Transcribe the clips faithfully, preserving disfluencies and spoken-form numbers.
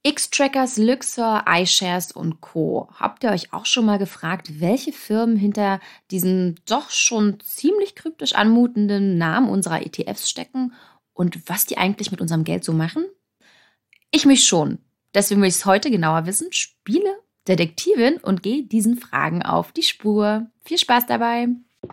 X-Trackers, Luxor, iShares und Co. Habt ihr euch auch schon mal gefragt, welche Firmen hinter diesem doch schon ziemlich kryptisch anmutenden Namen unserer E T Fs stecken und was die eigentlich mit unserem Geld so machen? Ich mich schon. Deswegen will ich es heute genauer wissen, spiele Detektivin und gehe diesen Fragen auf die Spur. Viel Spaß dabei!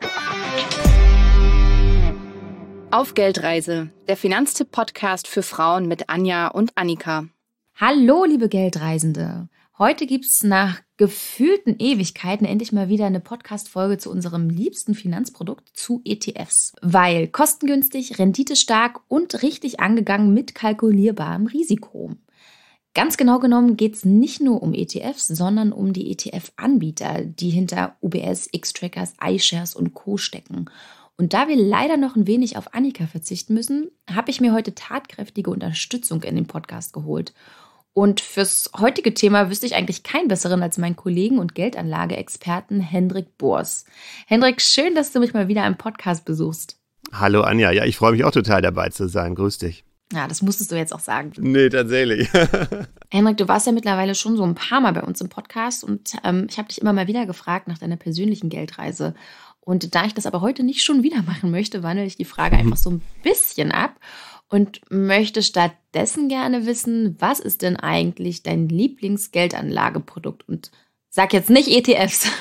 Auf Geldreise, der Finanztipp-Podcast für Frauen mit Anja und Annika. Hallo, liebe Geldreisende. Heute gibt's nach gefühlten Ewigkeiten endlich mal wieder eine Podcast-Folge zu unserem liebsten Finanzprodukt, zu E T Fs. Weil kostengünstig, renditestark und richtig angegangen mit kalkulierbarem Risiko. Ganz genau genommen geht's nicht nur um E T Fs, sondern um die E T F-Anbieter, die hinter U B S, X-Trackers, iShares und Co. stecken. Und da wir leider noch ein wenig auf Annika verzichten müssen, habe ich mir heute tatkräftige Unterstützung in den Podcast geholt. Und fürs heutige Thema wüsste ich eigentlich keinen besseren als meinen Kollegen und Geldanlage-Experten Hendrik Bors. Hendrik, schön, dass du mich mal wieder im Podcast besuchst. Hallo Anja, ja, ich freue mich auch total dabei zu sein. Grüß dich. Ja, das musstest du jetzt auch sagen. Nee, tatsächlich. Hendrik, du warst ja mittlerweile schon so ein paar Mal bei uns im Podcast und ähm, ich habe dich immer mal wieder gefragt nach deiner persönlichen Geldreise. Und da ich das aber heute nicht schon wieder machen möchte, wandle ich die Frage einfach so ein bisschen ab und möchte stattdessen gerne wissen, was ist denn eigentlich dein Lieblingsgeldanlageprodukt? Und sag jetzt nicht E T Fs.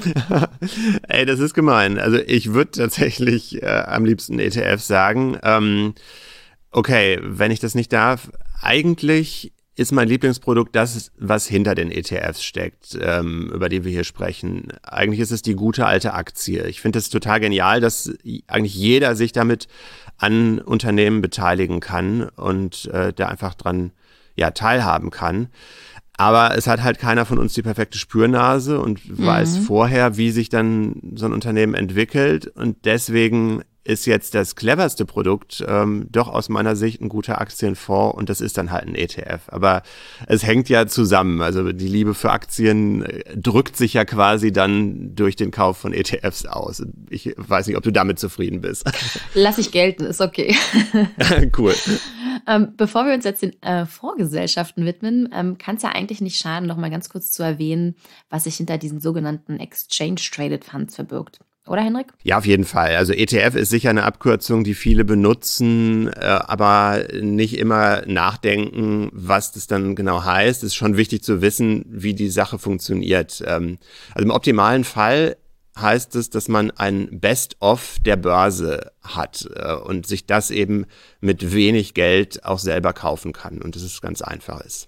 Ey, das ist gemein. Also ich würde tatsächlich äh, am liebsten E T Fs sagen. Ähm, okay, wenn ich das nicht darf, eigentlich ist mein Lieblingsprodukt das, was hinter den E T Fs steckt, ähm, über die wir hier sprechen. Eigentlich ist es die gute alte Aktie. Ich finde es total genial, dass eigentlich jeder sich damit an Unternehmen beteiligen kann und äh, da einfach dran ja, teilhaben kann. Aber es hat halt keiner von uns die perfekte Spürnase und mhm. weiß vorher, wie sich dann so ein Unternehmen entwickelt. Und deswegen ist jetzt das cleverste Produkt ähm, doch aus meiner Sicht ein guter Aktienfonds und das ist dann halt ein E T F. Aber es hängt ja zusammen. Also die Liebe für Aktien drückt sich ja quasi dann durch den Kauf von E T Fs aus. Ich weiß nicht, ob du damit zufrieden bist. Lass ich gelten, ist okay. Cool. Ähm, bevor wir uns jetzt den äh, Fondsgesellschaften widmen, ähm, kann es ja eigentlich nicht schaden, noch mal ganz kurz zu erwähnen, was sich hinter diesen sogenannten Exchange-Traded Funds verbirgt. Oder, Hendrik? Ja, auf jeden Fall. Also E T F ist sicher eine Abkürzung, die viele benutzen, äh, aber nicht immer nachdenken, was das dann genau heißt. Es ist schon wichtig zu wissen, wie die Sache funktioniert. Ähm, also im optimalen Fall heißt es, dass man ein Best-of der Börse hat äh, und sich das eben mit wenig Geld auch selber kaufen kann und dass es ganz einfach ist.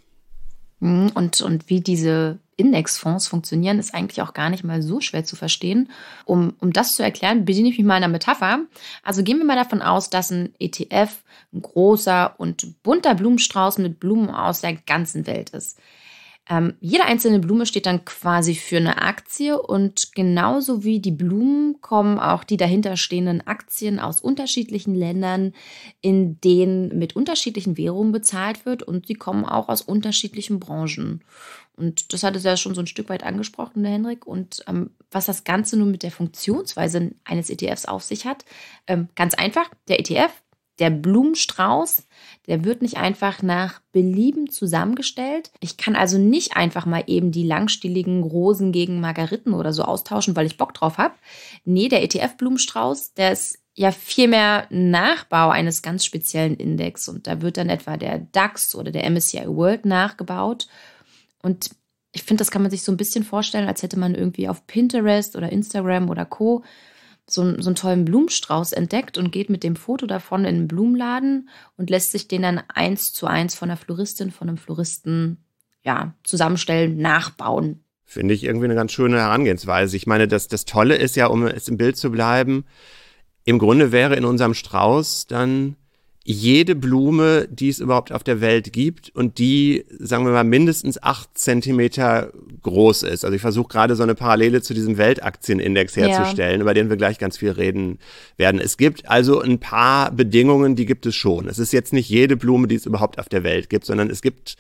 Und, und wie diese Indexfonds funktionieren, ist eigentlich auch gar nicht mal so schwer zu verstehen. Um, um das zu erklären, bediene ich mich mal einer Metapher. Also gehen wir mal davon aus, dass ein E T F ein großer und bunter Blumenstrauß mit Blumen aus der ganzen Welt ist. Ähm, jede einzelne Blume steht dann quasi für eine Aktie und genauso wie die Blumen kommen auch die dahinterstehenden Aktien aus unterschiedlichen Ländern, in denen mit unterschiedlichen Währungen bezahlt wird und sie kommen auch aus unterschiedlichen Branchen. Und das hat es ja schon so ein Stück weit angesprochen, der Hendrik. Und ähm, was das Ganze nun mit der Funktionsweise eines E T Fs auf sich hat, ähm, ganz einfach, der E T F, der Blumenstrauß, der wird nicht einfach nach Belieben zusammengestellt. Ich kann also nicht einfach mal eben die langstieligen Rosen gegen Margeriten oder so austauschen, weil ich Bock drauf habe. Nee, der E T F-Blumenstrauß, der ist ja vielmehr Nachbau eines ganz speziellen Index. Und da wird dann etwa der DAX oder der M S C I World nachgebaut. Und ich finde, das kann man sich so ein bisschen vorstellen, als hätte man irgendwie auf Pinterest oder Instagram oder Co. so, so einen tollen Blumenstrauß entdeckt und geht mit dem Foto davon in einen Blumenladen und lässt sich den dann eins zu eins von einer Floristin, von einem Floristen ja, zusammenstellen, nachbauen. Finde ich irgendwie eine ganz schöne Herangehensweise. Ich meine, das, das Tolle ist ja, um es im Bild zu bleiben, im Grunde wäre in unserem Strauß dann jede Blume, die es überhaupt auf der Welt gibt und die, sagen wir mal, mindestens acht Zentimeter groß ist. Also ich versuche gerade so eine Parallele zu diesem Weltaktienindex herzustellen, ja, über den wir gleich ganz viel reden werden. Es gibt also ein paar Bedingungen, die gibt es schon. Es ist jetzt nicht jede Blume, die es überhaupt auf der Welt gibt, sondern es gibt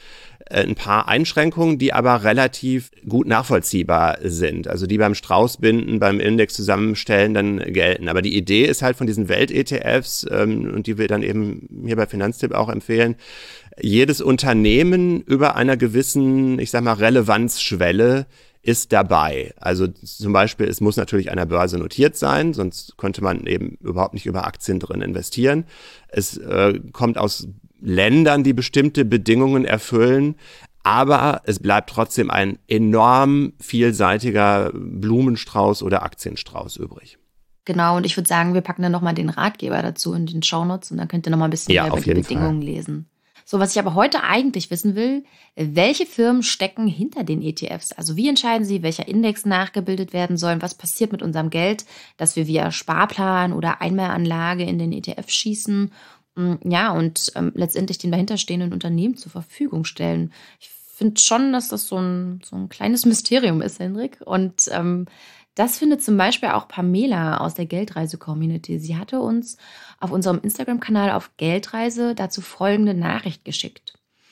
äh, ein paar Einschränkungen, die aber relativ gut nachvollziehbar sind. Also die beim Strauß-Binden, beim Index zusammenstellen dann gelten. Aber die Idee ist halt von diesen Welt-E T Fs, ähm, und die wir dann eben hier bei Finanztipp auch empfehlen, jedes Unternehmen über einer gewissen, ich sag mal, Relevanzschwelle ist dabei. Also zum Beispiel, es muss natürlich an der Börse notiert sein, sonst könnte man eben überhaupt nicht über Aktien drin investieren. Es äh, kommt aus Ländern, die bestimmte Bedingungen erfüllen, aber es bleibt trotzdem ein enorm vielseitiger Blumenstrauß oder Aktienstrauß übrig. Genau, und ich würde sagen, wir packen dann nochmal den Ratgeber dazu in den Shownotes und dann könnt ihr nochmal ein bisschen Ja, mehr über auf die jeden Bedingungen Fall. lesen. So, was ich aber heute eigentlich wissen will, welche Firmen stecken hinter den E T Fs? Also wie entscheiden sie, welcher Index nachgebildet werden soll? Was passiert mit unserem Geld, das wir via Sparplan oder Einmalanlage in den E T F schießen? Ja, und ähm, letztendlich den dahinterstehenden Unternehmen zur Verfügung stellen. Ich finde schon, dass das so ein, so ein kleines Mysterium ist, Hendrik. Und ähm, das findet zum Beispiel auch Pamela aus der Geldreise-Community. Sie hatte uns auf unserem Instagram-Kanal auf Geldreise dazu folgende Nachricht geschickt.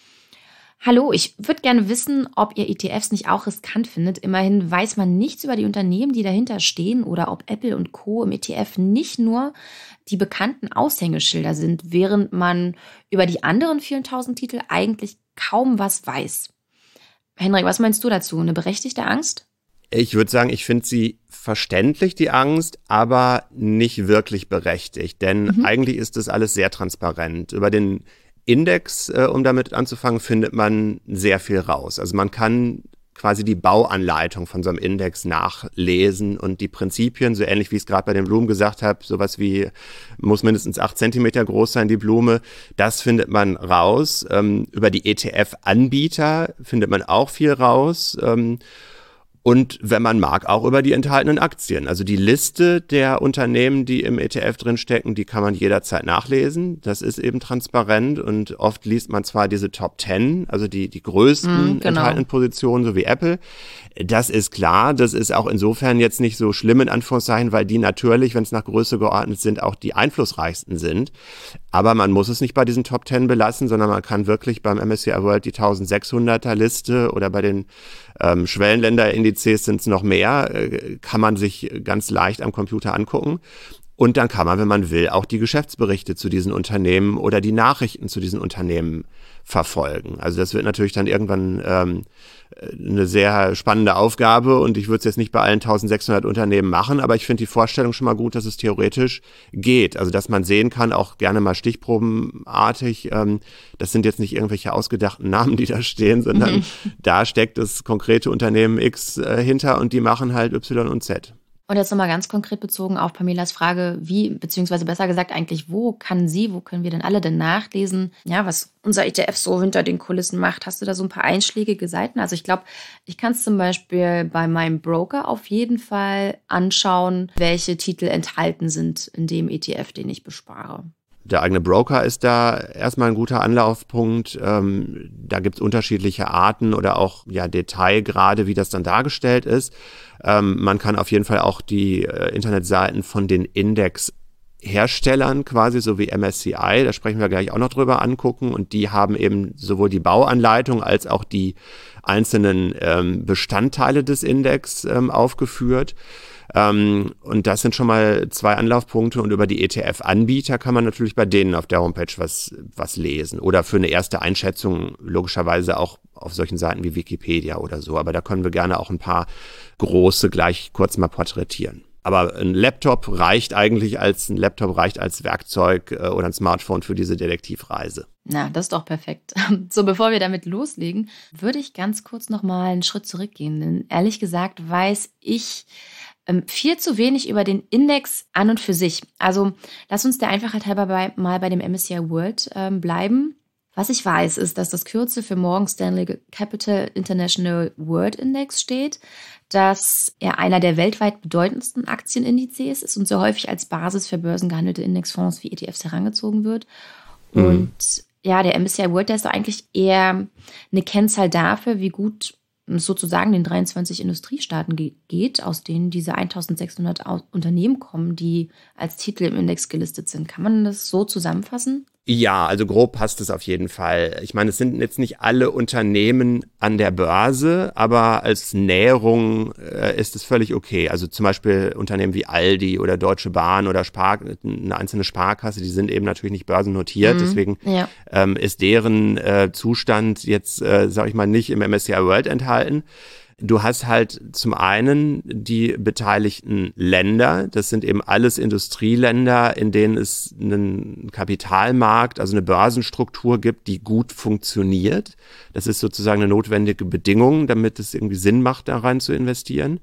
Hallo, ich würde gerne wissen, ob ihr E T Fs nicht auch riskant findet. Immerhin weiß man nichts über die Unternehmen, die dahinter stehen oder ob Apple und Co. im E T F nicht nur die bekannten Aushängeschilder sind, während man über die anderen vielen tausend Titel eigentlich kaum was weiß. Henrik, was meinst du dazu? Eine berechtigte Angst? Ich würde sagen, ich finde sie verständlich, die Angst, aber nicht wirklich berechtigt. Denn mhm. eigentlich ist das alles sehr transparent. Über den Index, äh, um damit anzufangen, findet man sehr viel raus. Also man kann quasi die Bauanleitung von so einem Index nachlesen und die Prinzipien, so ähnlich wie ich es gerade bei den Blumen gesagt habe, sowas wie, muss mindestens acht Zentimeter groß sein, die Blume, das findet man raus. Ähm, über die E T F-Anbieter findet man auch viel raus. Ähm, Und wenn man mag, auch über die enthaltenen Aktien. Also die Liste der Unternehmen, die im E T F drinstecken, die kann man jederzeit nachlesen. Das ist eben transparent und oft liest man zwar diese Top Ten, also die, die größten mm, genau. enthaltenen Positionen, so wie Apple. Das ist klar, das ist auch insofern jetzt nicht so schlimm in Anführungszeichen, weil die natürlich, wenn es nach Größe geordnet sind, auch die einflussreichsten sind. Aber man muss es nicht bei diesen Top Ten belassen, sondern man kann wirklich beim M S C I World die eintausendsechshunderter Liste oder bei den ähm, Schwellenländer-Indizes sind es noch mehr, äh, kann man sich ganz leicht am Computer angucken. Und dann kann man, wenn man will, auch die Geschäftsberichte zu diesen Unternehmen oder die Nachrichten zu diesen Unternehmen verfolgen. Also das wird natürlich dann irgendwann ähm, eine sehr spannende Aufgabe und ich würde es jetzt nicht bei allen eintausendsechshundert Unternehmen machen, aber ich finde die Vorstellung schon mal gut, dass es theoretisch geht. Also dass man sehen kann, auch gerne mal stichprobenartig, ähm, das sind jetzt nicht irgendwelche ausgedachten Namen, die da stehen, sondern mhm. da steckt das konkrete Unternehmen X äh, hinter und die machen halt Y und Z. Und jetzt nochmal ganz konkret bezogen auf Pamelas Frage, wie, beziehungsweise besser gesagt eigentlich, wo kann sie, wo können wir denn alle denn nachlesen, ja, was unser E T F so hinter den Kulissen macht? Hast du da so ein paar einschlägige Seiten? Also ich glaube, ich kann es zum Beispiel bei meinem Broker auf jeden Fall anschauen, welche Titel enthalten sind in dem E T F, den ich bespare. Der eigene Broker ist da erstmal ein guter Anlaufpunkt. Ähm, da gibt es unterschiedliche Arten oder auch ja, Detailgrade, wie das dann dargestellt ist. Ähm, man kann auf jeden Fall auch die äh, Internetseiten von den Indexherstellern quasi, so wie M S C I, da sprechen wir gleich auch noch drüber, angucken. Und die haben eben sowohl die Bauanleitung als auch die einzelnen ähm, Bestandteile des Index ähm, aufgeführt. Ähm, und das sind schon mal zwei Anlaufpunkte und über die E T F-Anbieter kann man natürlich bei denen auf der Homepage was, was lesen oder für eine erste Einschätzung logischerweise auch auf solchen Seiten wie Wikipedia oder so, aber da können wir gerne auch ein paar große gleich kurz mal porträtieren. Aber ein Laptop reicht eigentlich als, ein Laptop reicht als Werkzeug äh, oder ein Smartphone für diese Detektivreise. Na, das ist doch perfekt. So, bevor wir damit loslegen, würde ich ganz kurz nochmal einen Schritt zurückgehen, denn ehrlich gesagt weiß ich viel zu wenig über den Index an und für sich. Also lass uns der Einfachheit halber bei, mal bei dem M S C I World ähm, bleiben. Was ich weiß, ist, dass das Kürzel für Morgan Stanley Capital International World Index steht, dass er einer der weltweit bedeutendsten Aktienindizes ist und so häufig als Basis für börsengehandelte Indexfonds wie E T Fs herangezogen wird. Mhm. Und ja, der M S C I World, der ist doch eigentlich eher eine Kennzahl dafür, wie gut sozusagen den dreiundzwanzig Industriestaaten geht, aus denen diese eintausendsechshundert Unternehmen kommen, die als Titel im Index gelistet sind. Kann man das so zusammenfassen? Ja, also grob passt es auf jeden Fall. Ich meine, es sind jetzt nicht alle Unternehmen an der Börse, aber als Näherung äh, ist es völlig okay. Also zum Beispiel Unternehmen wie Aldi oder Deutsche Bahn oder Spar- eine einzelne Sparkasse, die sind eben natürlich nicht börsennotiert. Mhm, deswegen ja. ähm, ist deren äh, Zustand jetzt, äh, sag ich mal, nicht im M S C I World enthalten. Du hast halt zum einen die beteiligten Länder, das sind eben alles Industrieländer, in denen es einen Kapitalmarkt, also eine Börsenstruktur gibt, die gut funktioniert. Das ist sozusagen eine notwendige Bedingung, damit es irgendwie Sinn macht, da rein zu investieren.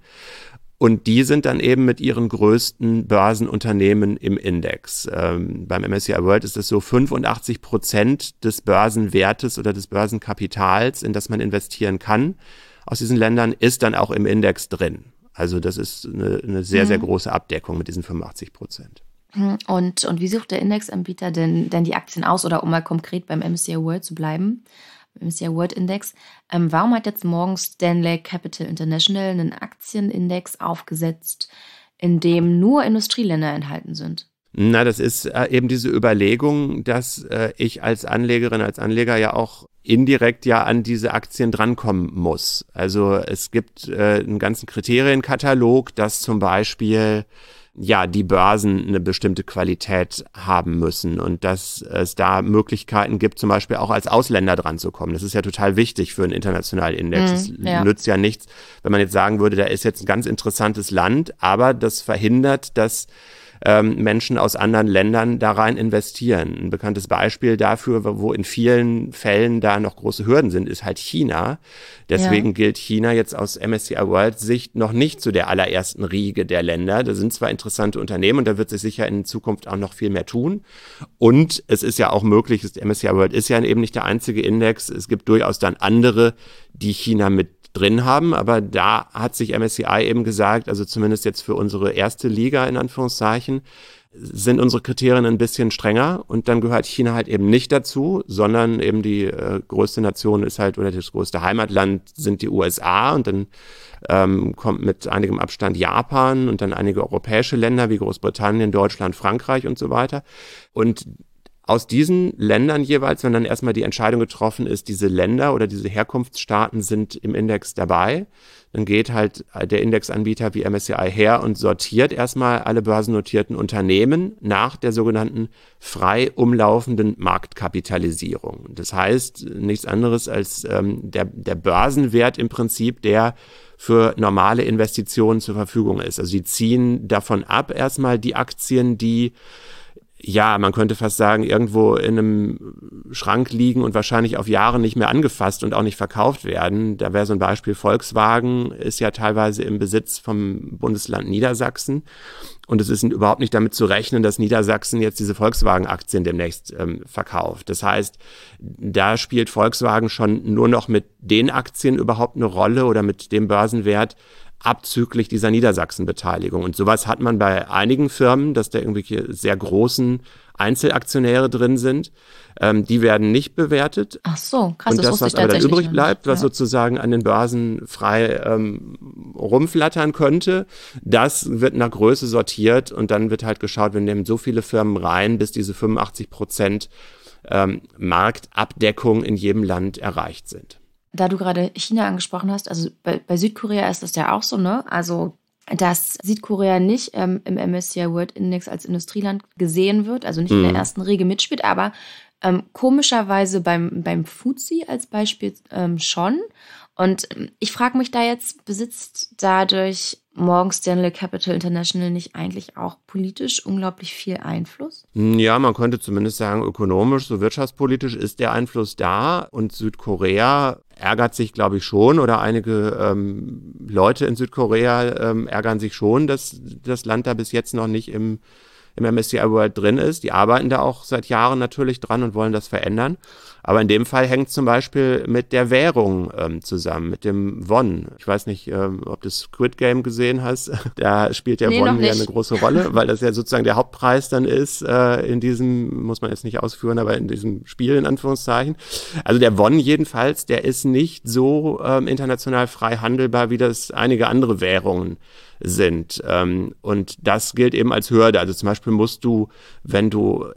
Und die sind dann eben mit ihren größten Börsenunternehmen im Index. Ähm, beim M S C I World ist es so, fünfundachtzig Prozent des Börsenwertes oder des Börsenkapitals, in das man investieren kann, aus diesen Ländern ist dann auch im Index drin. Also das ist eine, eine sehr, mhm. sehr große Abdeckung mit diesen fünfundachtzig Prozent. Und, und wie sucht der Indexanbieter denn, denn die Aktien aus? Oder um mal konkret beim M S C I World zu bleiben, beim M S C I World Index, ähm, warum hat jetzt morgen Stanley Capital International einen Aktienindex aufgesetzt, in dem nur Industrieländer enthalten sind? Na, das ist äh, eben diese Überlegung, dass äh, ich als Anlegerin, als Anleger ja auch indirekt ja an diese Aktien drankommen muss. Also es gibt äh, einen ganzen Kriterienkatalog, dass zum Beispiel ja die Börsen eine bestimmte Qualität haben müssen und dass es da Möglichkeiten gibt, zum Beispiel auch als Ausländer dran zu kommen. Das ist ja total wichtig für einen internationalen Index. Es mm, ja. nützt ja nichts, wenn man jetzt sagen würde, da ist jetzt ein ganz interessantes Land, aber das verhindert, dass Ähm, Menschen aus anderen Ländern da rein investieren. Ein bekanntes Beispiel dafür, wo in vielen Fällen da noch große Hürden sind, ist halt China. Deswegen ja. gilt China jetzt aus M S C I World Sicht noch nicht zu der allerersten Riege der Länder. Da sind zwar interessante Unternehmen und da wird sich sicher in Zukunft auch noch viel mehr tun. Und es ist ja auch möglich, das M S C I World ist ja eben nicht der einzige Index. Es gibt durchaus dann andere, die China mit drin haben, aber da hat sich M S C I eben gesagt, also zumindest jetzt für unsere erste Liga in Anführungszeichen, sind unsere Kriterien ein bisschen strenger und dann gehört China halt eben nicht dazu, sondern eben die äh, größte Nation ist halt, oder das größte Heimatland sind die U S A und dann ähm, kommt mit einigem Abstand Japan und dann einige europäische Länder wie Großbritannien, Deutschland, Frankreich und so weiter. Und aus diesen Ländern jeweils, wenn dann erstmal die Entscheidung getroffen ist, diese Länder oder diese Herkunftsstaaten sind im Index dabei, dann geht halt der Indexanbieter wie M S C I her und sortiert erstmal alle börsennotierten Unternehmen nach der sogenannten frei umlaufenden Marktkapitalisierung. Das heißt nichts anderes als ähm, der, der Börsenwert im Prinzip, der für normale Investitionen zur Verfügung ist. Also sie ziehen davon ab erstmal die Aktien, die ja, man könnte fast sagen, irgendwo in einem Schrank liegen und wahrscheinlich auf Jahre nicht mehr angefasst und auch nicht verkauft werden. Da wäre so ein Beispiel, Volkswagen ist ja teilweise im Besitz vom Bundesland Niedersachsen. Und es ist überhaupt nicht damit zu rechnen, dass Niedersachsen jetzt diese Volkswagen-Aktien demnächst ähm, verkauft. Das heißt, da spielt Volkswagen schon nur noch mit den Aktien überhaupt eine Rolle oder mit dem Börsenwert, abzüglich dieser Niedersachsen-Beteiligung. Und sowas hat man bei einigen Firmen, dass da irgendwelche sehr großen Einzelaktionäre drin sind. Ähm, die werden nicht bewertet. Ach so, krass. Und das, das was aber dann übrig bleibt, was ja. sozusagen an den Börsen frei ähm, rumflattern könnte, das wird nach Größe sortiert und dann wird halt geschaut, wir nehmen so viele Firmen rein, bis diese fünfundachtzig Prozent ähm, Marktabdeckung in jedem Land erreicht sind. Da du gerade China angesprochen hast, also bei, bei Südkorea ist das ja auch so, ne? Also, dass Südkorea nicht ähm, im M S C I World Index als Industrieland gesehen wird, also nicht mhm. in der ersten Riege mitspielt, aber ähm, komischerweise beim, beim F T S E als Beispiel ähm, schon. Und ich frage mich da jetzt, besitzt dadurch Morgan Stanley Capital International nicht eigentlich auch politisch unglaublich viel Einfluss? Ja, man könnte zumindest sagen, ökonomisch, so wirtschaftspolitisch ist der Einfluss da. Und Südkorea ärgert sich, glaube ich, schon, oder einige ähm, Leute in Südkorea ähm, ärgern sich schon, dass das Land da bis jetzt noch nicht im im M S C I World drin ist. Die arbeiten da auch seit Jahren natürlich dran und wollen das verändern. Aber in dem Fall hängt es zum Beispiel mit der Währung ähm, zusammen, mit dem Won. Ich weiß nicht, ähm, ob du Squid Game gesehen hast. Da spielt der nee, Won ja eine große Rolle, weil das ja sozusagen der Hauptpreis dann ist äh, in diesem, muss man jetzt nicht ausführen, aber in diesem Spiel in Anführungszeichen. Also der Won jedenfalls, der ist nicht so ähm, international frei handelbar, wie das einige andere Währungen sind. Ähm, und das gilt eben als Hürde. Also zum Beispiel musst du, wenn du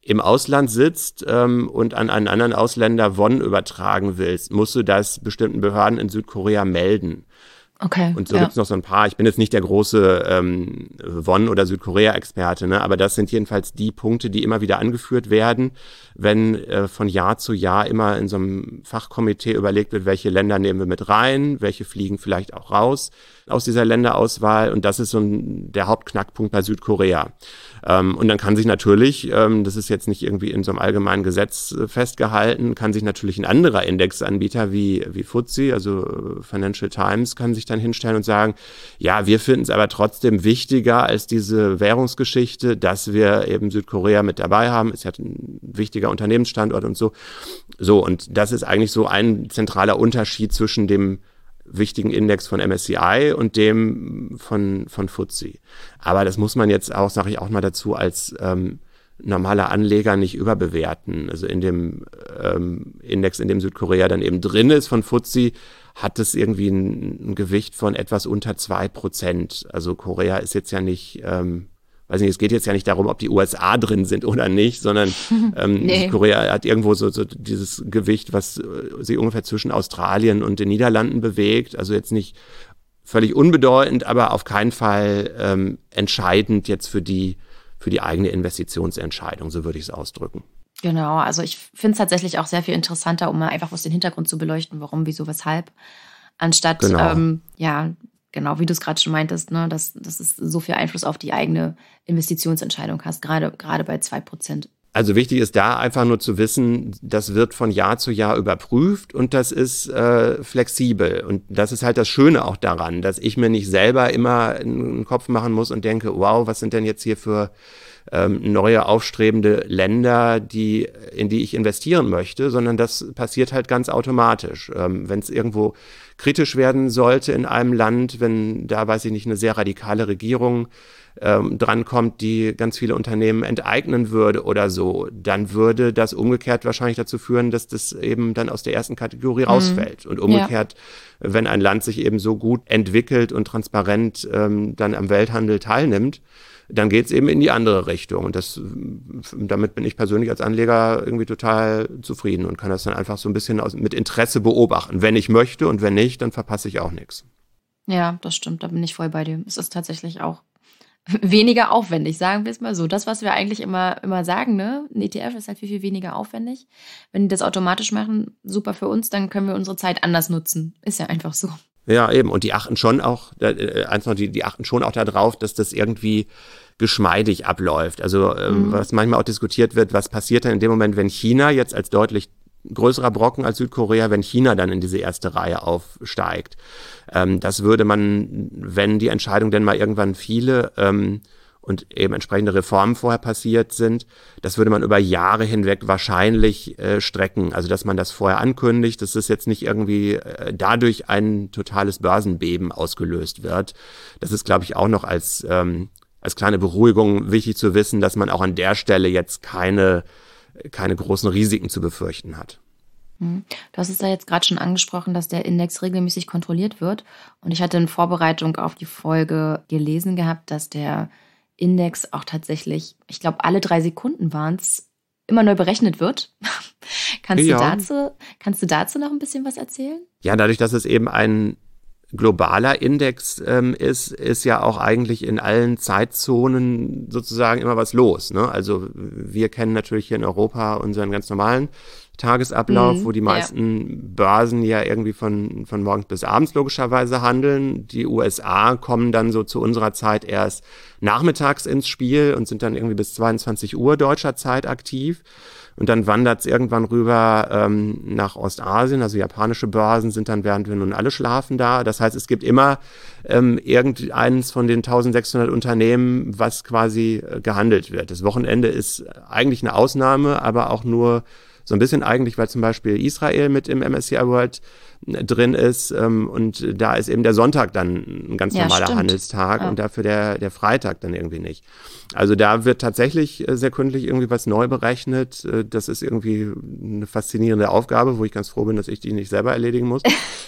im Ausland sitzt ähm, und an einen anderen Ausländer Won übertragen willst, musst du das bestimmten Behörden in Südkorea melden. Okay. Und so ja. gibt es noch so ein paar. Ich bin jetzt nicht der große ähm, Won- oder Südkorea-Experte, ne? Aber das sind jedenfalls die Punkte, die immer wieder angeführt werden, wenn äh, von Jahr zu Jahr immer in so einem Fachkomitee überlegt wird, welche Länder nehmen wir mit rein, welche fliegen vielleicht auch raus aus dieser Länderauswahl. Und das ist so ein, der Hauptknackpunkt bei Südkorea. Ähm, und dann kann sich natürlich, ähm, das ist jetzt nicht irgendwie in so einem allgemeinen Gesetz äh, festgehalten, kann sich natürlich ein anderer Indexanbieter wie, wie F T S E, also Financial Times, kann sich dann hinstellen und sagen, ja, wir finden es aber trotzdem wichtiger als diese Währungsgeschichte, dass wir eben Südkorea mit dabei haben. Ist ja ein wichtiger Unternehmensstandort und so. So, und das ist eigentlich so ein zentraler Unterschied zwischen dem wichtigen Index von M S C I und dem von, von F T S E. Aber das muss man jetzt auch, sage ich auch mal dazu, als ähm, normaler Anleger nicht überbewerten. Also in dem ähm, Index, in dem Südkorea dann eben drin ist von F T S E, hat es irgendwie ein, ein Gewicht von etwas unter zwei Prozent. Also Korea ist jetzt ja nicht, ähm, weiß nicht, es geht jetzt ja nicht darum, ob die U S A drin sind oder nicht, sondern ähm, nee. Südkorea hat irgendwo so, so dieses Gewicht, was äh, sich ungefähr zwischen Australien und den Niederlanden bewegt. Also jetzt nicht völlig unbedeutend, aber auf keinen Fall ähm, entscheidend jetzt für die, für die eigene Investitionsentscheidung, so würde ich es ausdrücken. Genau, also ich finde es tatsächlich auch sehr viel interessanter, um mal einfach aus dem Hintergrund zu beleuchten, warum, wieso, weshalb, anstatt, genau. ähm, ja, genau, wie du es gerade schon meintest, ne, dass, dass es so viel Einfluss auf die eigene Investitionsentscheidung hast, gerade, gerade bei zwei Prozent. Also wichtig ist da einfach nur zu wissen, das wird von Jahr zu Jahr überprüft und das ist äh, flexibel. Und das ist halt das Schöne auch daran, dass ich mir nicht selber immer einen Kopf machen muss und denke, wow, was sind denn jetzt hier für ähm, neue aufstrebende Länder, die, in die ich investieren möchte, sondern das passiert halt ganz automatisch. Ähm, wenn es irgendwo kritisch werden sollte in einem Land, wenn da, weiß ich nicht, eine sehr radikale Regierung ähm, drankommt, die ganz viele Unternehmen enteignen würde oder so, dann würde das umgekehrt wahrscheinlich dazu führen, dass das eben dann aus der ersten Kategorie mhm. rausfällt. Und umgekehrt, ja. wenn ein Land sich eben so gut entwickelt und transparent ähm, dann am Welthandel teilnimmt, dann geht es eben in die andere Richtung. Und das, damit bin ich persönlich als Anleger irgendwie total zufrieden und kann das dann einfach so ein bisschen aus, mit Interesse beobachten. Wenn ich möchte und wenn nicht, dann verpasse ich auch nichts. Ja, das stimmt, da bin ich voll bei dir. Es ist tatsächlich auch weniger aufwendig, sagen wir es mal so. Das, was wir eigentlich immer, immer sagen, ne? Ein E T F ist halt viel, viel weniger aufwendig. Wenn die das automatisch machen, super für uns, dann können wir unsere Zeit anders nutzen. Ist ja einfach so. Ja, eben. Und die achten schon auch, äh, eins noch, die, die achten schon auch darauf, dass das irgendwie geschmeidig abläuft. Also äh, mhm. was manchmal auch diskutiert wird, was passiert denn in dem Moment, wenn China jetzt als deutlich größerer Brocken als Südkorea, wenn China dann in diese erste Reihe aufsteigt. Ähm, das würde man, wenn die Entscheidung denn mal irgendwann fiele ähm, und eben entsprechende Reformen vorher passiert sind, das würde man über Jahre hinweg wahrscheinlich äh, strecken. Also dass man das vorher ankündigt, dass das jetzt nicht irgendwie äh, dadurch ein totales Börsenbeben ausgelöst wird. Das ist, glaube ich, auch noch als, ähm, als kleine Beruhigung wichtig zu wissen, dass man auch an der Stelle jetzt keine keine großen Risiken zu befürchten hat. Du hast es ja jetzt gerade schon angesprochen, dass der Index regelmäßig kontrolliert wird. Und ich hatte in Vorbereitung auf die Folge gelesen gehabt, dass der Index auch tatsächlich, ich glaube, alle drei Sekunden waren es, immer neu berechnet wird. kannst, ja. du dazu, kannst du dazu noch ein bisschen was erzählen? Ja, dadurch, dass es eben ein globaler Index ähm, ist, ist ja auch eigentlich in allen Zeitzonen sozusagen immer was los. Ne? Also wir kennen natürlich hier in Europa unseren ganz normalen Tagesablauf, mhm, wo die meisten ja. Börsen ja irgendwie von, von morgens bis abends logischerweise handeln. Die U S A kommen dann so zu unserer Zeit erst nachmittags ins Spiel und sind dann irgendwie bis zweiundzwanzig Uhr deutscher Zeit aktiv. Und dann wandert es irgendwann rüber ähm, nach Ostasien, also japanische Börsen sind dann, während wir nun alle schlafen, da. Das heißt, es gibt immer ähm, irgendeines von den eintausendsechshundert Unternehmen, was quasi äh, gehandelt wird. Das Wochenende ist eigentlich eine Ausnahme, aber auch nur so ein bisschen eigentlich, weil zum Beispiel Israel mit im M S C I World drin ist ähm, und da ist eben der Sonntag dann ein ganz ja, normaler stimmt. Handelstag ja. und dafür der, der Freitag dann irgendwie nicht. Also da wird tatsächlich äh, sekündlich irgendwie was neu berechnet. Äh, das ist irgendwie eine faszinierende Aufgabe, wo ich ganz froh bin, dass ich die nicht selber erledigen muss.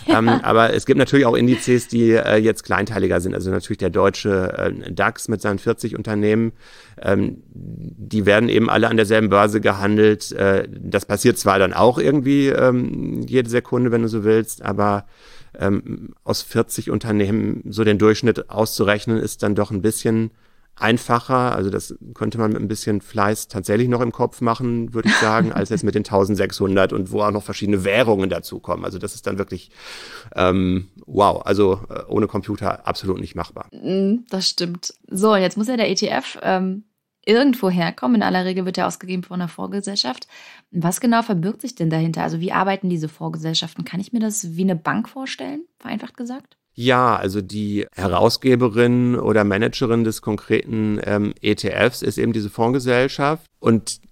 ähm, aber es gibt natürlich auch Indizes, die äh, jetzt kleinteiliger sind. Also natürlich der deutsche äh, DAX mit seinen vierzig Unternehmen, ähm, die werden eben alle an derselben Börse gehandelt. Äh, das passiert zwar dann auch irgendwie ähm, jede Sekunde, wenn du so willst, aber ähm, aus vierzig Unternehmen so den Durchschnitt auszurechnen, ist dann doch ein bisschen einfacher. Also das könnte man mit ein bisschen Fleiß tatsächlich noch im Kopf machen, würde ich sagen, als jetzt mit den eintausendsechshundert und wo auch noch verschiedene Währungen dazukommen. Also das ist dann wirklich, ähm, wow, also äh, ohne Computer absolut nicht machbar. Das stimmt. So, jetzt muss ja der E T F ähm, irgendwo herkommen. In aller Regel wird er ausgegeben von einer Vorgesellschaft. Was genau verbirgt sich denn dahinter? Also wie arbeiten diese Vorgesellschaften? Kann ich mir das wie eine Bank vorstellen, vereinfacht gesagt? Ja, also die Herausgeberin oder Managerin des konkreten ähm, E T Fs ist eben diese Fondsgesellschaft. Und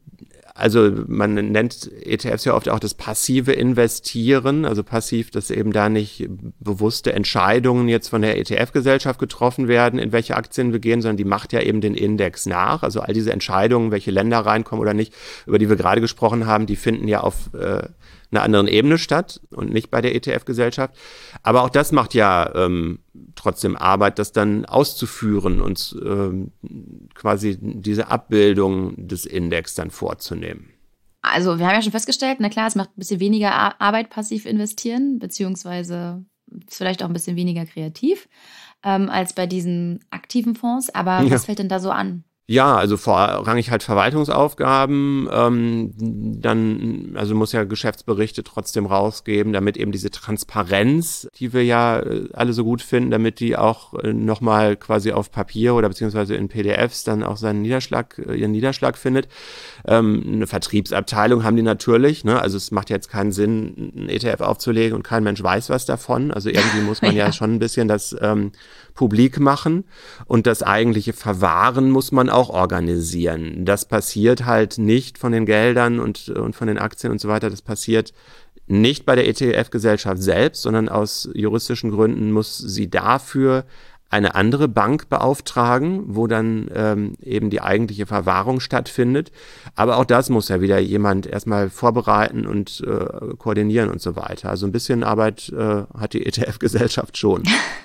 also man nennt E T Fs ja oft auch das passive Investieren, also passiv, dass eben da nicht bewusste Entscheidungen jetzt von der E T F-Gesellschaft getroffen werden, in welche Aktien wir gehen, sondern die macht ja eben den Index nach. Also all diese Entscheidungen, welche Länder reinkommen oder nicht, über die wir gerade gesprochen haben, die finden ja auf äh, einer anderen Ebene statt und nicht bei der E T F-Gesellschaft. Aber auch das macht ja ähm, trotzdem Arbeit, das dann auszuführen und ähm, quasi diese Abbildung des Index dann vorzunehmen. Also wir haben ja schon festgestellt, na klar, es macht ein bisschen weniger Arbeit, passiv investieren, beziehungsweise ist vielleicht auch ein bisschen weniger kreativ ähm, als bei diesen aktiven Fonds. Aber was ja. fällt denn da so an? Ja, also vorrangig halt Verwaltungsaufgaben, ähm, dann, also muss ja Geschäftsberichte trotzdem rausgeben, damit eben diese Transparenz, die wir ja äh, alle so gut finden, damit die auch äh, nochmal quasi auf Papier oder beziehungsweise in P D Fs dann auch seinen Niederschlag, äh, ihren Niederschlag findet. Ähm, eine Vertriebsabteilung haben die natürlich, ne? Also es macht jetzt keinen Sinn, einen E T F aufzulegen und kein Mensch weiß was davon. Also irgendwie muss man ja, ja schon ein bisschen das ähm, publik machen und das eigentliche Verwahren muss man auch organisieren. Das passiert halt nicht von den Geldern und, und von den Aktien und so weiter. Das passiert nicht bei der E T F-Gesellschaft selbst, sondern aus juristischen Gründen muss sie dafür eine andere Bank beauftragen, wo dann ähm, eben die eigentliche Verwahrung stattfindet. Aber auch das muss ja wieder jemand erstmal vorbereiten und äh, koordinieren und so weiter. Also ein bisschen Arbeit äh, hat die E T F-Gesellschaft schon.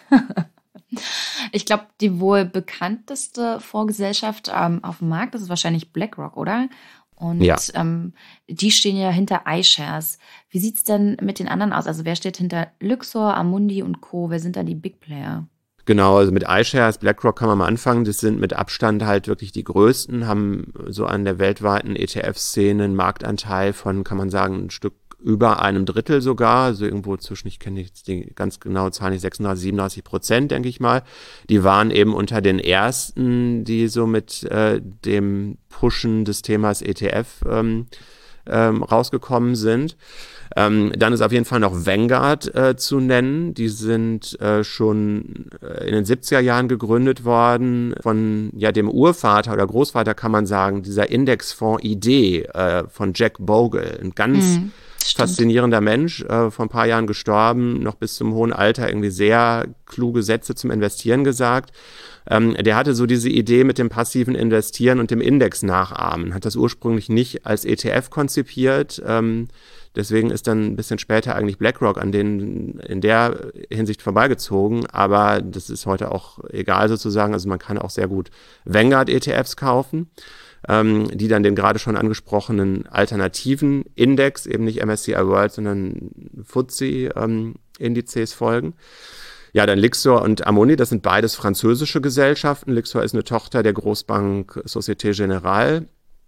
Ich glaube, die wohl bekannteste Fondsgesellschaft ähm, auf dem Markt, das ist wahrscheinlich BlackRock, oder? Und ja. ähm, die stehen ja hinter iShares. Wie sieht es denn mit den anderen aus? Also wer steht hinter Luxor, Amundi und Co.? Wer sind da die Big Player? Genau, also mit iShares, BlackRock kann man mal anfangen. Das sind mit Abstand halt wirklich die größten, haben so an der weltweiten E T F-Szene einen Marktanteil von, kann man sagen, ein Stück über einem Drittel sogar, also irgendwo zwischen, ich kenne jetzt die ganz genaue Zahl nicht, sechsunddreißig, siebenunddreißig Prozent, denke ich mal. Die waren eben unter den ersten, die so mit äh, dem Pushen des Themas E T F ähm, ähm, rausgekommen sind. Ähm, dann ist auf jeden Fall noch Vanguard äh, zu nennen. Die sind äh, schon äh, in den siebziger Jahren gegründet worden von ja dem Urvater oder Großvater, kann man sagen, dieser Indexfonds-Idee äh, von Jack Bogle. Ein ganz mhm, faszinierender Mensch, äh, vor ein paar Jahren gestorben, noch bis zum hohen Alter irgendwie sehr kluge Sätze zum Investieren gesagt. Ähm, der hatte so diese Idee mit dem passiven Investieren und dem Index nachahmen, hat das ursprünglich nicht als E T F konzipiert. Ähm, deswegen ist dann ein bisschen später eigentlich BlackRock an denen in der Hinsicht vorbeigezogen, aber das ist heute auch egal sozusagen. Also man kann auch sehr gut Vanguard-E T Fs kaufen, ähm, die dann den gerade schon angesprochenen alternativen Index, eben nicht M S C I World, sondern F T S E-Indizes ähm, folgen. Ja, dann Luxor und Amundi, das sind beides französische Gesellschaften. Luxor ist eine Tochter der Großbank Société Générale.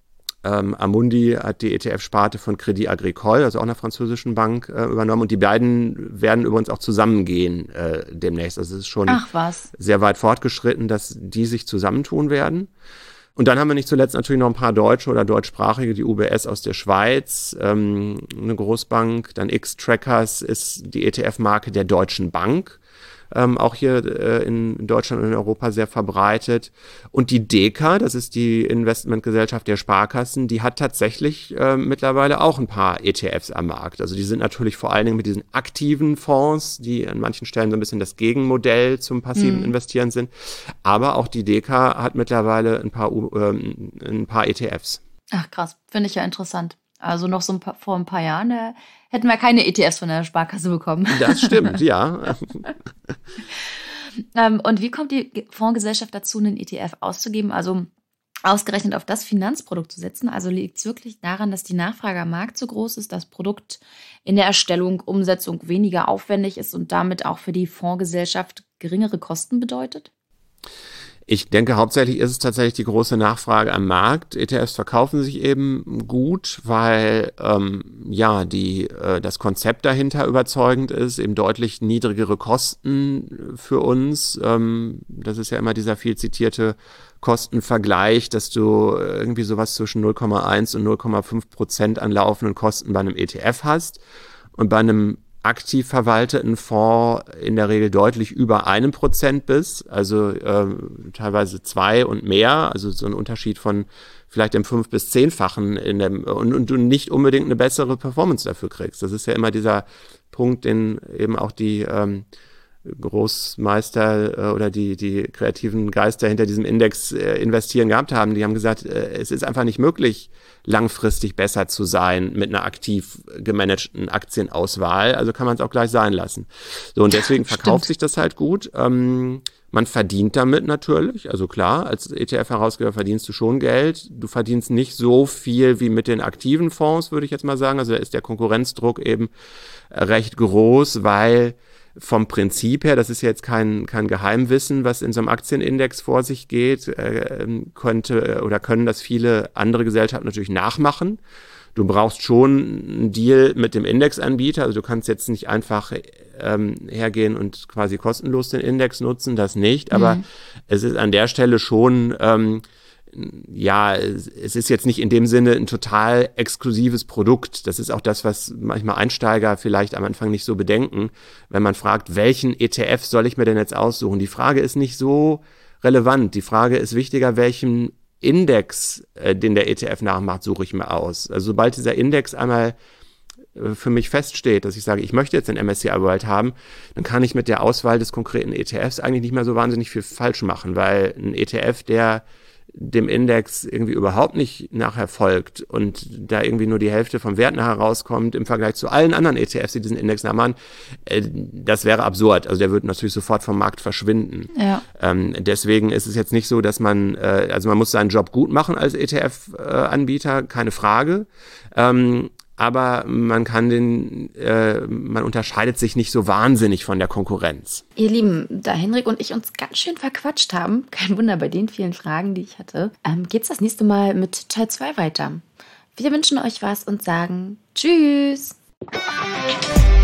Ähm, Amundi hat die E T F-Sparte von Crédit Agricole, also auch einer französischen Bank, äh, übernommen. Und die beiden werden übrigens auch zusammengehen äh, demnächst. Also es ist schon Ach, was. sehr weit fortgeschritten, dass die sich zusammentun werden. Und dann haben wir nicht zuletzt natürlich noch ein paar deutsche oder deutschsprachige, die U B S aus der Schweiz, ähm, eine Großbank. Dann X-Trackers ist die E T F-Marke der Deutschen Bank. Ähm, auch hier äh, in Deutschland und in Europa sehr verbreitet. Und die D E K A, das ist die Investmentgesellschaft der Sparkassen, die hat tatsächlich äh, mittlerweile auch ein paar E T Fs am Markt. Also die sind natürlich vor allen Dingen mit diesen aktiven Fonds, die an manchen Stellen so ein bisschen das Gegenmodell zum passiven mhm. Investieren sind. Aber auch die D E K A hat mittlerweile ein paar, ähm, ein paar E T Fs. Ach krass, finde ich ja interessant. Also noch so ein paar, vor ein paar Jahren äh, hätten wir keine E T Fs von der Sparkasse bekommen. Das stimmt, ja. ähm, und wie kommt die Fondsgesellschaft dazu, einen E T F auszugeben? Also ausgerechnet auf das Finanzprodukt zu setzen? Also liegt es wirklich daran, dass die Nachfrage am Markt so groß ist, das Produkt in der Erstellung, Umsetzung weniger aufwendig ist und damit auch für die Fondsgesellschaft geringere Kosten bedeutet? Ich denke, hauptsächlich ist es tatsächlich die große Nachfrage am Markt. E T Fs verkaufen sich eben gut, weil ähm, ja die äh, das Konzept dahinter überzeugend ist, eben deutlich niedrigere Kosten für uns. Ähm, das ist ja immer dieser viel zitierte Kostenvergleich, dass du irgendwie sowas zwischen null Komma eins und null Komma fünf Prozent an laufenden Kosten bei einem E T F hast und bei einem aktiv verwalteten Fonds in der Regel deutlich über einem Prozent bist, also äh, teilweise zwei und mehr, also so ein Unterschied von vielleicht dem fünf- bis zehnfachen in dem, und, und du nicht unbedingt eine bessere Performance dafür kriegst. Das ist ja immer dieser Punkt, den eben auch die ähm, Großmeister äh, oder die, die kreativen Geister hinter diesem Index äh, investieren gehabt haben. Die haben gesagt, äh, es ist einfach nicht möglich, langfristig besser zu sein mit einer aktiv gemanagten Aktienauswahl. Also kann man es auch gleich sein lassen. So, und deswegen verkauft sich das halt gut. Ähm, man verdient damit natürlich. Also klar, als E T F-Herausgeber verdienst du schon Geld. Du verdienst nicht so viel wie mit den aktiven Fonds, würde ich jetzt mal sagen. Also da ist der Konkurrenzdruck eben recht groß, weil vom Prinzip her, das ist jetzt kein, kein Geheimwissen, was in so einem Aktienindex vor sich geht, äh, könnte oder können das viele andere Gesellschaften natürlich nachmachen. Du brauchst schon einen Deal mit dem Indexanbieter, also du kannst jetzt nicht einfach ähm, hergehen und quasi kostenlos den Index nutzen, das nicht, aber mhm. es ist an der Stelle schon ähm, ja, es ist jetzt nicht in dem Sinne ein total exklusives Produkt. Das ist auch das, was manchmal Einsteiger vielleicht am Anfang nicht so bedenken, wenn man fragt, welchen E T F soll ich mir denn jetzt aussuchen? Die Frage ist nicht so relevant. Die Frage ist wichtiger, welchen Index, äh, den der E T F nachmacht, suche ich mir aus. Also sobald dieser Index einmal äh, für mich feststeht, dass ich sage, ich möchte jetzt den M S C I World haben, dann kann ich mit der Auswahl des konkreten E T Fs eigentlich nicht mehr so wahnsinnig viel falsch machen, weil ein E T F, der dem Index irgendwie überhaupt nicht nachher folgt und da irgendwie nur die Hälfte vom Wert nachher rauskommt im Vergleich zu allen anderen E T Fs, die diesen Index nachmachen, äh, das wäre absurd. Also der würde natürlich sofort vom Markt verschwinden. Ja. Ähm, deswegen ist es jetzt nicht so, dass man, äh, also man muss seinen Job gut machen als E T F-Anbieter, äh, keine Frage. Ähm, aber man kann den, äh, man unterscheidet sich nicht so wahnsinnig von der Konkurrenz. Ihr Lieben, da Henrik und ich uns ganz schön verquatscht haben, kein Wunder bei den vielen Fragen, die ich hatte, ähm, geht's das nächste Mal mit Teil zwei weiter. Wir wünschen euch was und sagen Tschüss!